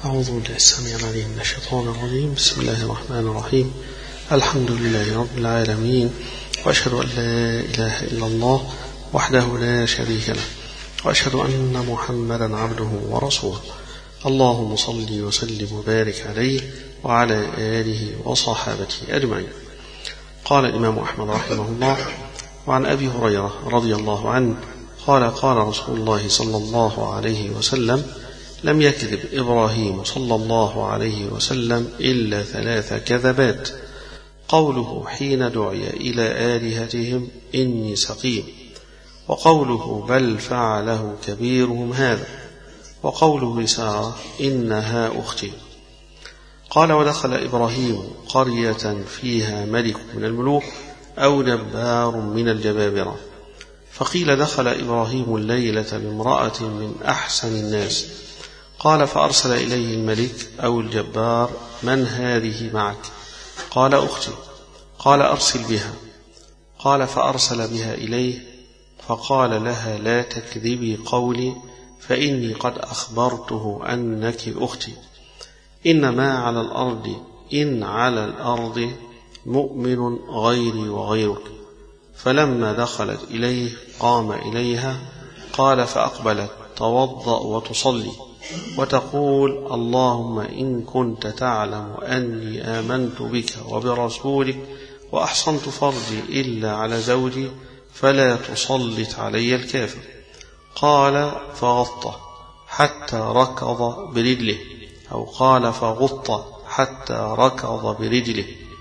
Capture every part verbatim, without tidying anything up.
أعوذ بالله السميع العليم من الشيطان الرجيم. بسم الله الرحمن الرحيم. الحمد لله رب العالمين، وأشهد أن لا إله إلا الله وحده لا شريك له، وأشهد أن محمدا عبده ورسوله. اللهم صل وسلم وبارك عليه وعلى آله وصحابته أجمعين. قال الإمام أحمد رحمه الله: وعن أبي هريرة رضي الله عنه قال: قال رسول الله صلى الله عليه وسلم: لم يكذب إبراهيم صلى الله عليه وسلم إلا ثلاث كذبات: قوله حين دعي إلى آلهتهم إني سقيم، وقوله بل فعله كبيرهم هذا، وقوله لسارة إنها أختي. قال: ودخل إبراهيم قرية فيها ملك من الملوك أو جبار من الجبابرة، فقيل: دخل إبراهيم الليلة بامرأة من أحسن الناس. قال: فأرسل إليه الملك أو الجبار: من هذه معك؟ قال: أختي. قال: أرسل بها. قال: فأرسل بها إليه، فقال لها: لا تكذبي قولي، فإني قد أخبرته أنك أختي، إنما على الأرض إن على الأرض مؤمن غيري وغيرك. فلما دخلت إليه قام إليها. قال: فأقبلت توضأ وتصلي وتقول: اللهم إن كنت تعلم أني آمنت بك وبرسولك وأحصنت فرجي إلا على زوجي فلا تسلط علي الكافر. قال: فغط حتى ركض برجله، أو قال: فغط حتى ركض برجله.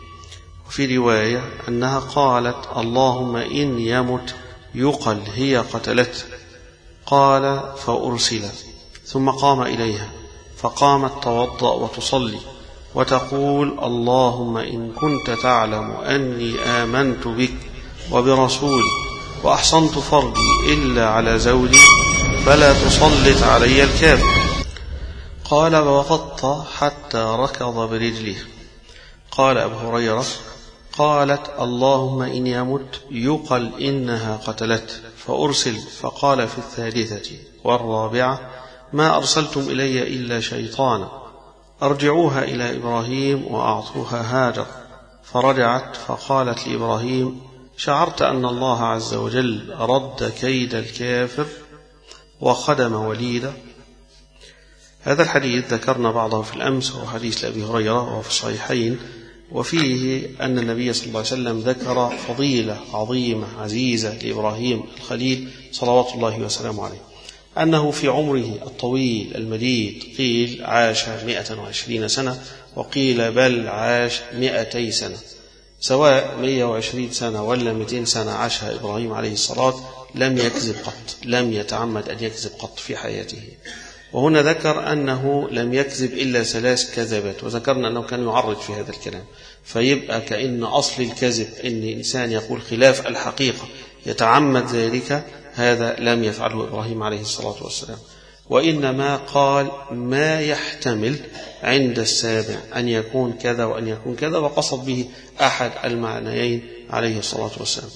وفي رواية أنها قالت: اللهم إن يمت يقل هي قتلته. قال: فأرسل، ثم قام إليها، فقامت توضأ وتصلي وتقول: اللهم إن كنت تعلم أني آمنت بك وبرسولي وأحصنت فرجي إلا على زوجي فلا تسلط علي الكافر. قال: وغط حتى ركض برجله. قال أبو هريرة: قالت: اللهم إن يمت يقل إنها قتلت. فأرسل، فقال في الثالثة والرابعة: ما أرسلتم إلي إلا شيطانا، أرجعوها إلى إبراهيم وأعطوها هاجر. فرجعت فقالت لإبراهيم: شعرت أن الله عز وجل رد كيد الكافر وخدم وليدا. هذا الحديث ذكرنا بعضه في الأمس، وهو حديث لأبي هريرة وهو في الصحيحين، وفيه أن النبي صلى الله عليه وسلم ذكر فضيلة عظيمة عزيزة لإبراهيم الخليل صلوات الله وسلامه عليه، أنه في عمره الطويل المديد قيل عاش مئة وعشرين سنة، وقيل بل عاش مئتي سنة، سواء مئة وعشرين سنة ولا مئتين سنة عاشها إبراهيم عليه الصلاة، لم يكذب قط، لم يتعمد أن يكذب قط في حياته. وهنا ذكر أنه لم يكذب إلا ثلاث كذبات، وذكرنا أنه كان يعرض في هذا الكلام، فيبقى كأن أصل الكذب أن إنسان يقول خلاف الحقيقة يتعمد ذلك، هذا لم يفعله إبراهيم عليه الصلاة والسلام، وإنما قال ما يحتمل عند السابع أن يكون كذا وأن يكون كذا، وقصد به أحد المعنيين عليه الصلاة والسلام.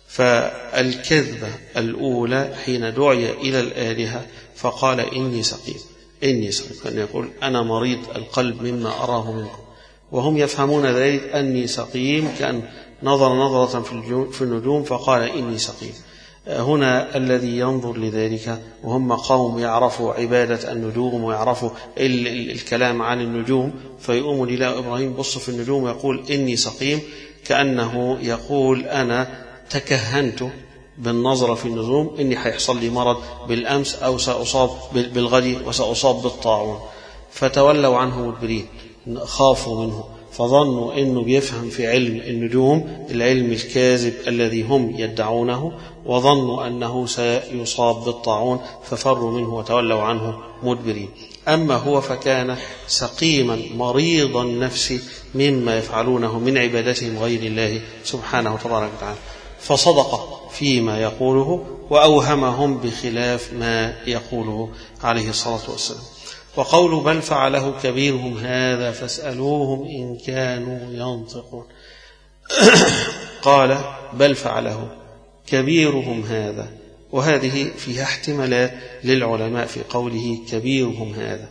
فالكذبة الأولى حين دعي إلى الآلهة فقال: إني سقيم، إني سقيم، كان يقول: أنا مريض القلب مما أراه منكم، وهم يفهمون ذلك أني سقيم، كأن نظر نظرة في النجوم فقال: إني سقيم. هنا الذي ينظر لذلك وهم قوم يعرفوا عبادة النجوم ويعرفوا الكلام عن النجوم، فيقوم لله إبراهيم بص في النجوم ويقول: إني سقيم، كأنه يقول: أنا تكهنت بالنظر في النجوم إني حيحصل لي مرض بالأمس، أو سأصاب بالغد وسأصاب بالطاعون. فتولوا عنه مدبرين، خافوا منه، فظنوا أنه بيفهم في علم النجوم، العلم الكاذب الذي هم يدعونه، وظنوا أنه سيصاب بالطاعون، ففروا منه وتولوا عنه مدبرين. أما هو فكان سقيما مريض النفس مما يفعلونه من عبادتهم غير الله سبحانه وتبارك وتعالى، فصدق فيما يقوله وأوهمهم بخلاف ما يقوله عليه الصلاة والسلام. وقول بل فعله كبيرهم هذا فاسألوهم إن كانوا ينطقون. قال: بل فعله كبيرهم هذا، وهذه فيها احتمالات للعلماء في قوله كبيرهم هذا،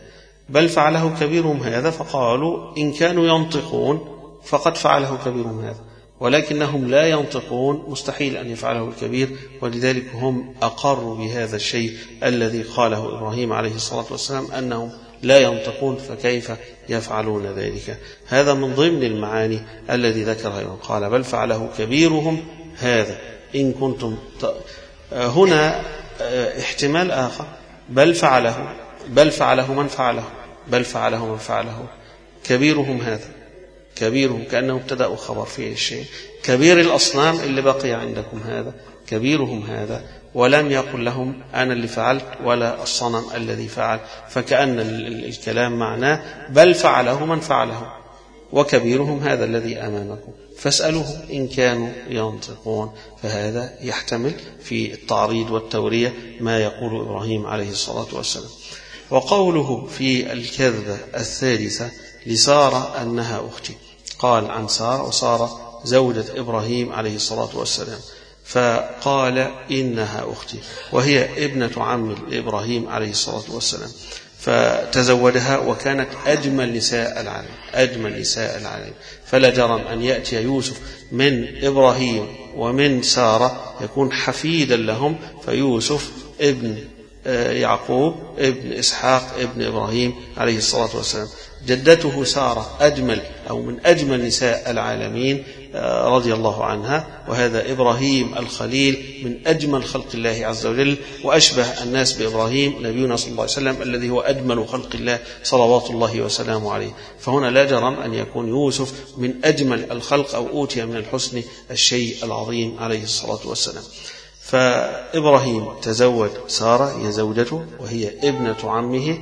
بل فعله كبيرهم هذا، فقالوا إن كانوا ينطقون فقد فعله كبيرهم هذا، ولكنهم لا ينطقون، مستحيل أن يفعله الكبير، ولذلك هم أقروا بهذا الشيء الذي قاله إبراهيم عليه الصلاة والسلام أنهم لا ينطقون، فكيف يفعلون ذلك؟ هذا من ضمن المعاني الذي ذكرها قال بل فعله كبيرهم هذا إن كنتم ت... هنا احتمال آخر، بل فعله بل فعله من فعله بل فعله من فعله كبيرهم هذا، كبيرهم كأنه ابتدأوا خبر فيه الشيء، كبير الأصنام اللي بقي عندكم هذا كبيرهم هذا، ولم يقل لهم أنا اللي فعلت ولا الصنم الذي فعل، فكأن الكلام معناه بل فعله من فعله وكبيرهم هذا الذي أمامكم فاسألوهم إن كانوا ينطقون. فهذا يحتمل في التعريض والتورية ما يقول إبراهيم عليه الصلاة والسلام. وقوله في الكذبة الثالثة لسارة أنها أختي، قال عن سارة، وسارة زوجة إبراهيم عليه الصلاة والسلام، فقال إنها أختي، وهي ابنة عم إبراهيم عليه الصلاة والسلام، فتزوجها وكانت أجمل نساء العالم أجمل نساء العالم فلا جرم أن يأتي يوسف من إبراهيم ومن سارة يكون حفيدا لهم، فيوسف ابن يعقوب ابن إسحاق ابن إبراهيم عليه الصلاة والسلام. جدته سارة أجمل أو من أجمل نساء العالمين رضي الله عنها، وهذا إبراهيم الخليل من أجمل خلق الله عز وجل، وأشبه الناس بإبراهيم نبينا صلى الله عليه وسلم الذي هو أجمل خلق الله صلوات الله وسلامه عليه. فهنا لا جرم أن يكون يوسف من أجمل الخلق أو أوتي من الحسن الشيء العظيم عليه الصلاة والسلام. فإبراهيم تزوج سارة هي زوجته وهي ابنة عمه،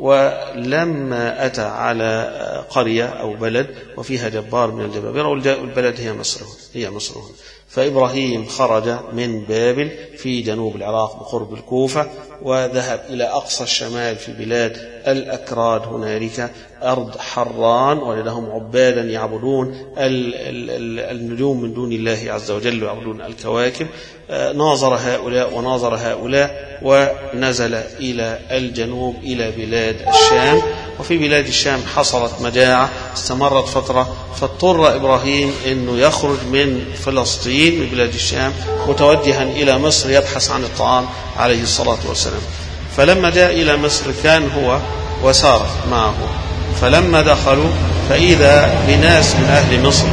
ولما أتى على قرية أو بلد وفيها جبار من الجبابرة، والبلد هي مصر هي مصر فإبراهيم خرج من بابل في جنوب العراق بقرب الكوفة، وذهب إلى أقصى الشمال في بلاد الأكراد، هنالك أرض حران، ولهم عبادا يعبدون النجوم من دون الله عز وجل ويعبدون الكواكب. ناظر هؤلاء وناظر هؤلاء ونزل إلى الجنوب إلى بلاد الشام، وفي بلاد الشام حصلت مجاعة استمرت فترة، فاضطر إبراهيم أنه يخرج من فلسطين من بلاد الشام متوجها إلى مصر يبحث عن الطعام عليه الصلاة والسلام. فلما جاء إلى مصر كان هو وسارة معه، فلما دخلوا فإذا بناس من أهل مصر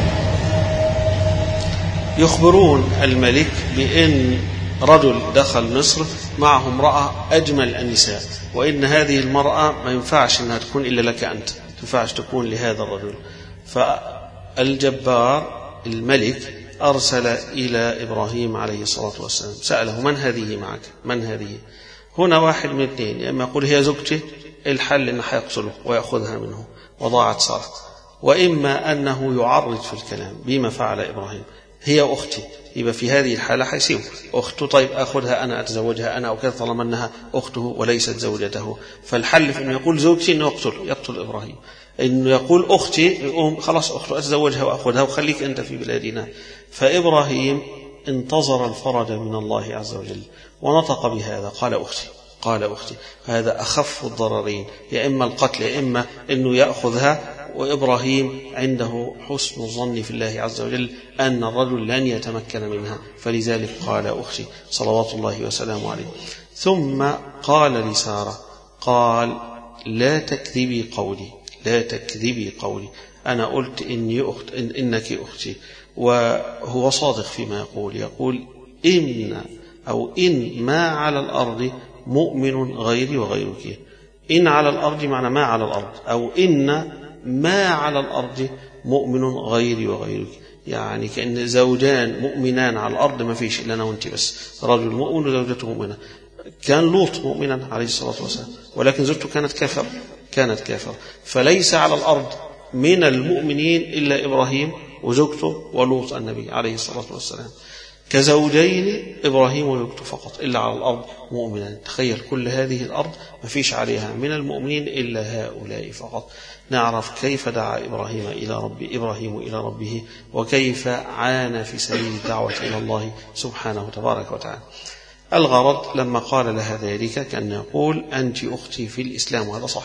يخبرون الملك بأن رجل دخل مصر معه امرأة أجمل النساء، وإن هذه المرأة ما ينفعش أنها تكون إلا لك أنت، ما ينفعش تكون لهذا الرجل. فالجبار الملك أرسل إلى إبراهيم عليه الصلاة والسلام سأله من هذه معك من هذه؟ هنا واحد من اثنين، يا إما يقول هي زوجته، الحل أنه حيقتله ويأخذها منه وضاعت سارة، وإما أنه يعرض في الكلام بما فعل إبراهيم، هي أختي، يبقى في هذه الحالة حيسيب أخته، طيب أخذها أنا أتزوجها أنا أو كذا طالما أنها أخته وليست زوجته. فالحل في أنه يقول زوجتي أنه يقتل يقتل إبراهيم، إنه يقول أختي يقوم خلاص أخته أتزوجها وأخذها وخليك أنت في بلادنا. فإبراهيم انتظر الفرج من الله عز وجل ونطق بهذا، قال أختي قال أختي هذا أخف الضررين، يا إما القتل يا إما أنه يأخذها، وإبراهيم عنده حسن الظن في الله عز وجل أن الرجل لن يتمكن منها، فلذلك قال أختي صلوات الله وسلامه عليه. ثم قال لسارة قال لا تكذبي قولي لا تكذبي قولي أنا قلت إني أخت إن إنك أختي، وهو صادق فيما يقول يقول إن أو إن ما على الأرض مؤمن غيري وغيرك، إن على الأرض معنى ما على الأرض، أو إن ما على الأرض مؤمن غيري وغيرك، يعني كأن زوجان مؤمنان على الأرض ما فيش إلا أنا وأنت بس، رجل مؤمن وزوجته مؤمنة. كان لوط مؤمنا عليه الصلاة والسلام ولكن زوجته كانت كافرة كانت كافرة فليس على الأرض من المؤمنين إلا إبراهيم وزوجته ولوط النبي عليه الصلاة والسلام، كزوجين إبراهيم وزوجته فقط، إلا على الأرض مؤمنا. تخيل كل هذه الأرض ما فيش عليها من المؤمنين إلا هؤلاء فقط. نعرف كيف دعا إبراهيم إلى رب إبراهيم إلى ربه، وكيف عانى في سبيل الدعوة إلى الله سبحانه تبارك وتعالى. الغرض لما قال لها ذلك كان يقول أنت أختي في الإسلام، وهذا صحيح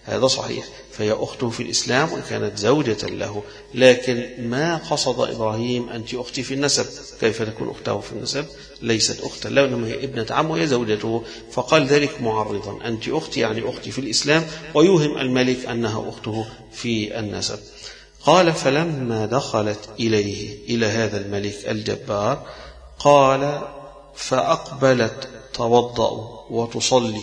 هذا صحيح، فهي أخته في الإسلام وكانت زوجة له، لكن ما قصد إبراهيم أنت أختي في النسب، كيف تكون أخته في النسب؟ ليست أختا له، إنما هي ابنة عم وهي زوجته، فقال ذلك معرضا، أنت أختي يعني أختي في الإسلام، ويوهم الملك أنها أخته في النسب. قال فلما دخلت إليه إلى هذا الملك الجبار قال فأقبلت توضأ وتصلي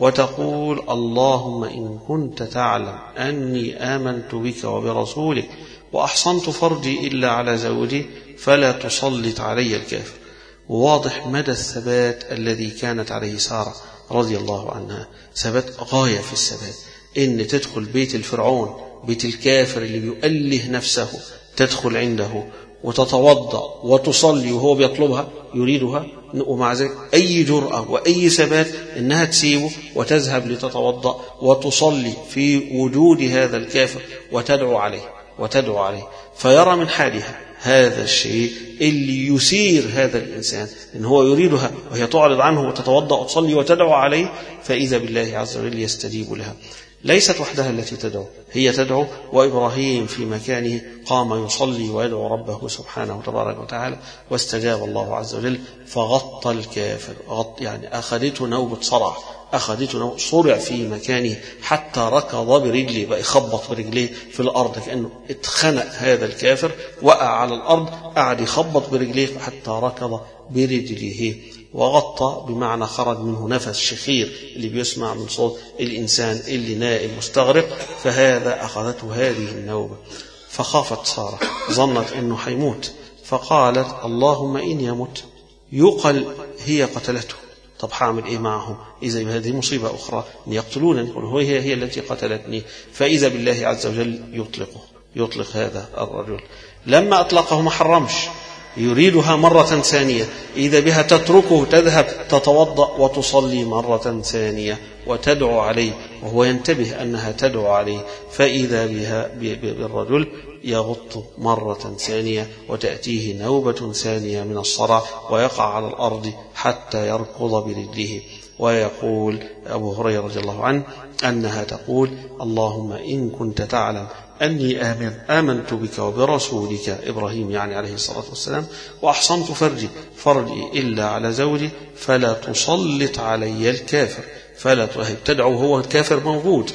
وتقول اللهم إن كنت تعلم أني آمنت بك وبرسولك وأحصنت فرجي إلا على زوجي فلا تسلط علي الكافر. واضح مدى الثبات الذي كانت عليه سارة رضي الله عنها، ثبات غاية في الثبات، إن تدخل بيت الفرعون، بيت الكافر اللي بيؤله نفسه، تدخل عنده وتتوضأ وتصلي وهو بيطلبها يريدها، ومع ذلك أي جرأة وأي ثبات إنها تسيبه وتذهب لتتوضأ وتصلي في وجود هذا الكافر وتدعو عليه وتدعو عليه فيرى من حالها هذا الشيء اللي يثير هذا الإنسان، إن هو يريدها وهي تعرض عنه وتتوضأ وتصلي وتدعو عليه، فإذا بالله عز وجل يستجيب لها. ليست وحدها التي تدعو، هي تدعو وإبراهيم في مكانه قام يصلي ويدعو ربه سبحانه وتبارك وتعالى، واستجاب الله عز وجل فغطى الكافر، غط يعني أخذته نوبة صرع، أخذته نوبة صرع في مكانه حتى ركض برجله، بقى يخبط برجليه في الأرض كأنه اتخنق هذا الكافر، وقع على الأرض قعد يخبط برجليه حتى ركض برجله. وغطى بمعنى خرج منه نفس شخير اللي بيسمع من صوت الإنسان اللي نائم مستغرق، فهذا أخذته هذه النوبة. فخافت سارة، ظنت أنه حيموت، فقالت اللهم إن يمت يقل هي قتلته، طب حاعمل إيه معهم؟ إذا هذه مصيبة أخرى أن يقتلونني، هي هي التي قتلتني، فإذا بالله عز وجل يطلقه، يطلق هذا الرجل. لما أطلقه ما حرمش، يريدها مرة ثانية، إذا بها تتركه تذهب تتوضأ وتصلي مرة ثانية وتدعو عليه، وهو ينتبه أنها تدعو عليه، فإذا بها بالرجل يغط مرة ثانية وتأتيه نوبة ثانية من الصرع ويقع على الأرض حتى يركض برجله. ويقول أبو هريرة رضي الله عنه أنها تقول اللهم إن كنت تعلم أني آمن آمنت بك وبرسولك، إبراهيم يعني عليه الصلاة والسلام، وأحصنت فرجي فرجي إلا على زوجي فلا تسلط علي الكافر، فلا تدعو هو الكافر موجود،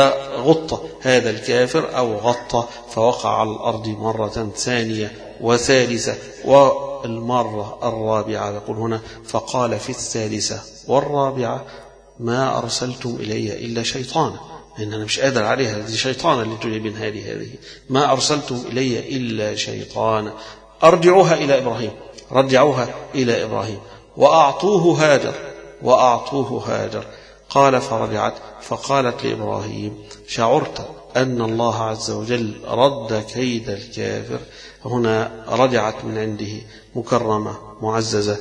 فغط هذا الكافر أو غط فوقع على الأرض مرة ثانية وثالثة والمرة الرابعة. يقول هنا فقال في الثالثة والرابعة ما أرسلتم إلي إلا شيطانا، إن أنا مش قادر عليها، دي شيطانة اللي تجيبين هذه هذه ما أرسلتم إلي إلا شيطانا، أرجعوها إلى إبراهيم، رجعوها إلى إبراهيم وأعطوه هاجر وأعطوه هاجر. قال فرجعت فقالت لإبراهيم شعرت أن الله عز وجل رد كيد الكافر. هنا رجعت من عنده مكرمة معززة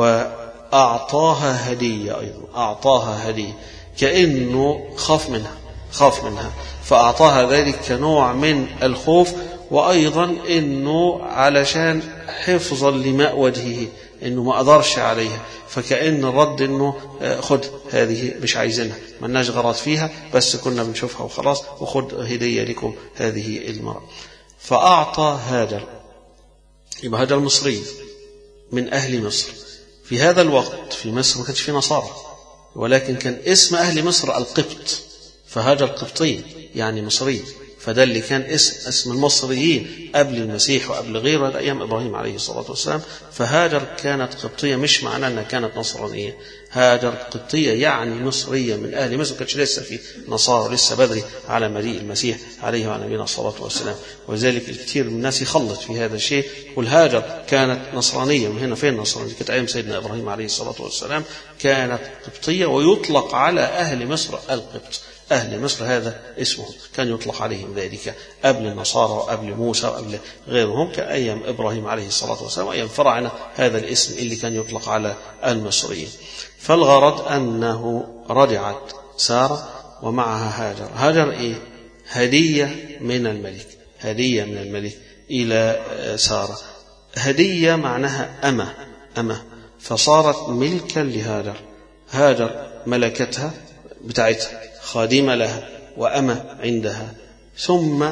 وأعطاها هدية، أيضا أعطاها هدية كأنه خاف منها خاف منها فأعطاها ذلك كنوع من الخوف، وأيضا إنه علشان حفظا لماء وجهه إنه ما أقدرش عليها، فكأن الرد إنه خد هذه مش عايزينها ملناش غرض فيها بس كنا بنشوفها وخلاص، وخد هدية لكم هذه المرأة. فأعطى هاجر، يبقى هاجر مصري من أهل مصر. في هذا الوقت في مصر ما كانش في نصارى، ولكن كان اسم أهل مصر القبط، فهاجر قبطي يعني مصري، فده اللي كان اسم اسم المصريين قبل المسيح وقبل غيره أيام إبراهيم عليه الصلاة والسلام. فهاجر كانت قبطية، مش معناه أنها كانت نصرانية، هاجر قبطية يعني مصرية من أهل مصر، كانش لسه في نصارى، لسه بدري على مجيء المسيح عليه وعلى نبينا الصلاة والسلام. وذلك الكثير من الناس يخلط في هذا الشيء، والهاجر كانت نصرانية، من هنا فين نصرانية؟ كانت أيام سيدنا إبراهيم عليه الصلاة والسلام كانت قبطية، ويطلق على أهل مصر القبط، أهل مصر هذا اسمهم، كان يطلق عليهم ذلك قبل النصارى وقبل موسى وقبل غيرهم كأيام إبراهيم عليه الصلاة والسلام وأيام فرعنا، هذا الاسم اللي كان يطلق على المصريين. فالغرض أنه رجعت سارة ومعها هاجر. هاجر إيه؟ هدية من الملك، هدية من الملك إلى سارة. هدية معناها أمة أمة فصارت ملكا لهاجر، هاجر ملكتها بتاعتها خادمة لها وأمة عندها، ثم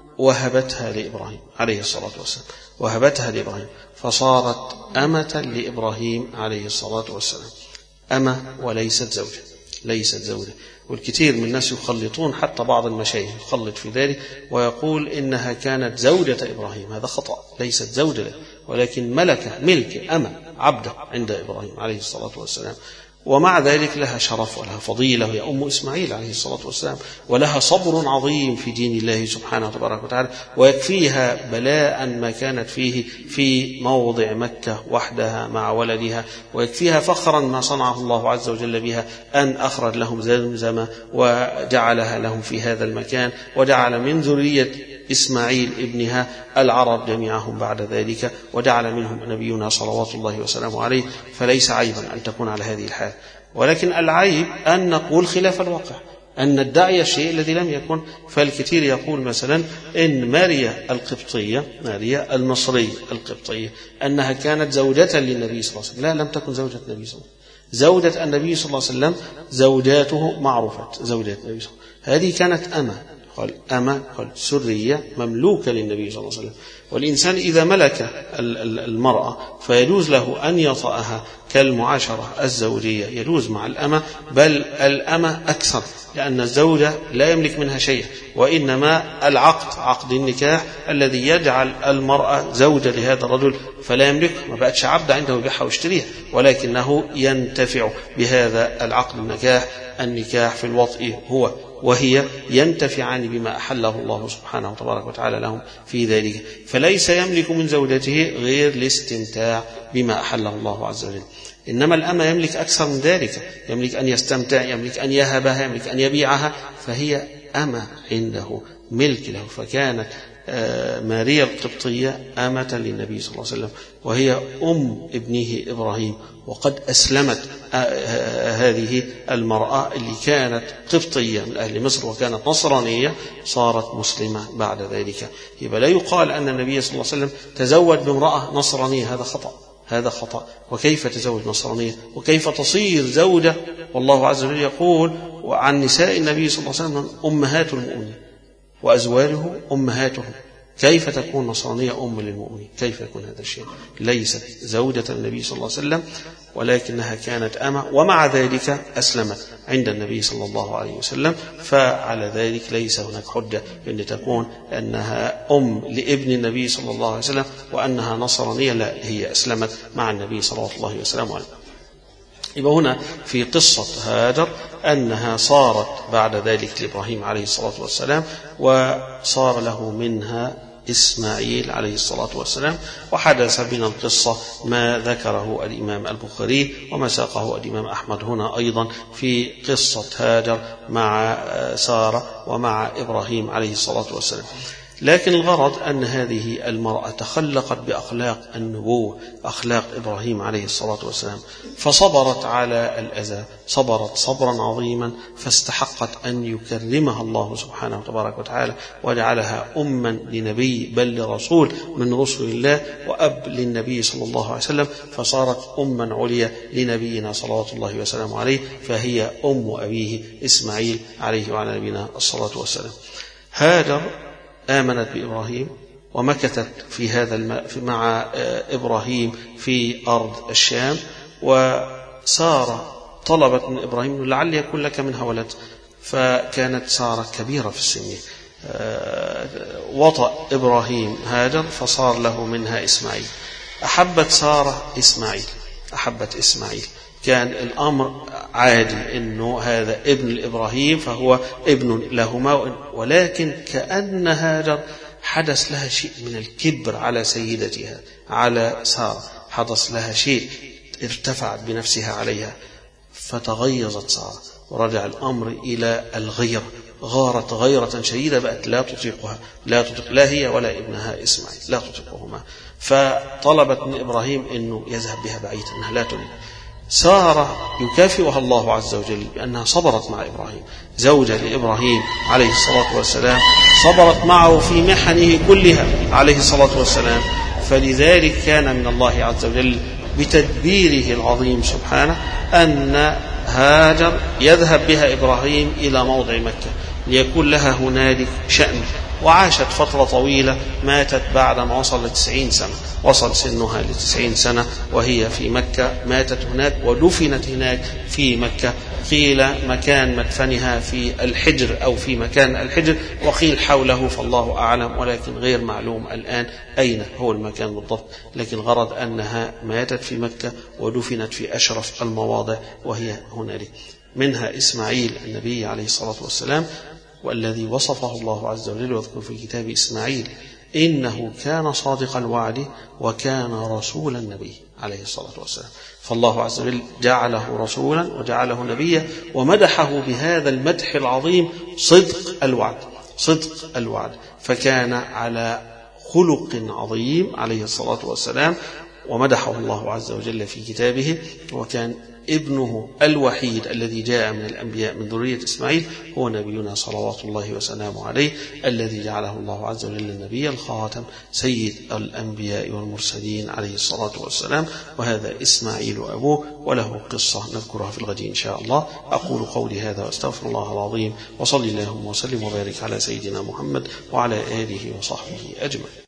وهبتها لإبراهيم عليه الصلاة والسلام، وهبتها لإبراهيم فصارت أمة لإبراهيم عليه الصلاة والسلام، أمة وليست زوجة، ليست زوجة. والكثير من الناس يخلطون، حتى بعض المشايخ يخلط في ذلك ويقول إنها كانت زوجة إبراهيم، هذا خطأ، ليست زوجة له، ولكن ملكة، ملك، أمة، عبدة عند إبراهيم عليه الصلاة والسلام. ومع ذلك لها شرف ولها فضيلة، وهي أم إسماعيل عليه الصلاة والسلام، ولها صبر عظيم في دين الله سبحانه وتبارك وتعالى، ويكفيها بلاء ما كانت فيه في موضع مكة وحدها مع ولدها، ويكفيها فخرا ما صنعه الله عز وجل بها، أن أخرج لهم زمزم وجعلها لهم في هذا المكان، وجعل من ذرية إسماعيل ابنها العرب جميعهم بعد ذلك، وجعل منهم نبينا صلوات الله وسلامه عليه. فليس عيبا أن تكون على هذه الحال، ولكن العيب أن نقول خلاف الواقع، أن ندعي الشيء الذي لم يكن. فالكثير يقول مثلا إن ماريا القبطية، ماريا المصرية القبطية، أنها كانت زوجة للنبي صلى الله عليه وسلم. لا، لم تكن زوجة النبي صلى الله عليه وسلم. زوجة النبي صلى الله عليه وسلم زوجاته معروفة، زوجات النبي صلى الله عليه وسلم، هذه كانت أمة، قال أمة، قال سرية مملوكة للنبي صلى الله عليه وسلم. والإنسان إذا ملك المرأة فيجوز له أن يطأها كالمعاشرة الزوجية، يجوز مع الأمة، بل الأمة أكثر، لأن الزوجة لا يملك منها شيء، وإنما العقد، عقد النكاح الذي يجعل المرأة زوجة لهذا الرجل، فلا يملك، ما بقتش عبد عنده يبيعها ويشتريها، ولكنه ينتفع بهذا العقد النكاح. النكاح في الوطء هو وهي ينتفعان بما أحله الله سبحانه وتبارك وتعالى لهم في ذلك، فليس يملك من زوجته غير الاستمتاع بما أحله الله عز وجل. إنما الأمة يملك أكثر من ذلك، يملك أن يستمتع، يملك أن يهبها، يملك أن يبيعها، فهي أمة عنده، ملك له. فكانت ماريا القبطية أمة للنبي صلى الله عليه وسلم، وهي أم ابنه إبراهيم، وقد أسلمت هذه المرأة اللي كانت قبطية من أهل مصر وكانت نصرانية، صارت مسلمة بعد ذلك. يبقى لا يقال أن النبي صلى الله عليه وسلم تزوج بامرأة نصرانية، هذا خطأ، هذا خطأ. وكيف تزوج نصرانية؟ وكيف تصير زوجة؟ والله عز وجل يقول عن نساء النبي صلى الله عليه وسلم أمهات المؤمنين وأزواجه أمهاتهم. كيف تكون نصرانية أم للمؤمنين؟ كيف يكون هذا الشيء؟ ليست زوجة النبي صلى الله عليه وسلم، ولكنها كانت أمة، ومع ذلك أسلمت عند النبي صلى الله عليه وسلم. فعلى ذلك ليس هناك حجة بأن تكون أنها أم لابن النبي صلى الله عليه وسلم وأنها نصرانية، لا، هي أسلمت مع النبي صلى الله عليه وسلم. يبقى هنا في قصة هاجر أنها صارت بعد ذلك لإبراهيم عليه الصلاة والسلام، وصار له منها إسماعيل عليه الصلاة والسلام. وحدث من القصة ما ذكره الإمام البخاري وما ساقه الإمام أحمد هنا أيضا في قصة هاجر مع سارة ومع إبراهيم عليه الصلاة والسلام. لكن الغرض أن هذه المرأة تخلقت بأخلاق النبوة، أخلاق إبراهيم عليه الصلاة والسلام، فصبرت على الأذى، صبرت صبرا عظيما، فاستحقت أن يكرمها الله سبحانه وتبارك وتعالى وجعلها أما لنبي بل لرسول من رسل الله، وأب للنبي صلى الله عليه وسلم، فصارت أما عليا لنبينا صلوات الله وسلامه عليه، فهي أم أبيه إسماعيل عليه وعلى نبينا الصلاة والسلام. هاجر آمنت بإبراهيم ومكثت في هذا الم... مع إبراهيم في أرض الشام، وسارة طلبت من إبراهيم لعل يكون لك منها ولد، فكانت سارة كبيرة في السن، وطأ إبراهيم هاجر فصار له منها إسماعيل. أحبت سارة إسماعيل، أحبت إسماعيل، كان الأمر عادي أنه هذا ابن لإبراهيم فهو ابن لهما، ولكن كأن هاجر حدث لها شيء من الكبر على سيدتها، على سارة، حدث لها شيء، ارتفعت بنفسها عليها، فتغيظت سارة ورجع الأمر إلى الغيرة، غارت غيرة شديدة، بقت لا تطيقها، لا تطيق لا هي ولا ابنها إسماعيل، لا تطيقهما، فطلبت من إبراهيم أنه يذهب بها بعيدا، أنها لا تريد. سارة يكافئها الله عز وجل بأنها صبرت مع إبراهيم، زوجة لإبراهيم عليه الصلاة والسلام، صبرت معه في محنه كلها عليه الصلاة والسلام. فلذلك كان من الله عز وجل بتدبيره العظيم سبحانه أن هاجر يذهب بها إبراهيم إلى موضع مكة، ليكون لها هنالك شأن. وعاشت فترة طويلة، ماتت بعد ما وصل لتسعين سنة، وصل سنها لتسعين سنة وهي في مكة، ماتت هناك ودفنت هناك في مكة. قيل مكان مدفنها في الحجر أو في مكان الحجر، وقيل حوله، فالله أعلم، ولكن غير معلوم الآن أين هو المكان بالضبط، لكن غرض أنها ماتت في مكة ودفنت في أشرف المواضع وهي هنالك. منها إسماعيل النبي عليه الصلاة والسلام، والذي وصفه الله عز وجل واذكر في كتاب إسماعيل إنه كان صادق الوعد وكان رسول النبي عليه الصلاة والسلام. فالله عز وجل جعله رسولا وجعله نبيا ومدحه بهذا المدح العظيم، صدق الوعد، صدق الوعد، فكان على خلق عظيم عليه الصلاة والسلام، ومدحه الله عز وجل في كتابه. وكان ابنه الوحيد الذي جاء من الأنبياء من ذرية إسماعيل هو نبينا صلوات الله وسلامه عليه، الذي جعله الله عز وجل النبي الخاتم سيد الأنبياء والمرسلين عليه الصلاة والسلام. وهذا إسماعيل أبوه، وله قصة نذكرها في الغد إن شاء الله. أقول قولي هذا وأستغفر الله العظيم، وصلي اللهم وسلم وبارك على سيدنا محمد وعلى آله وصحبه أجمعين.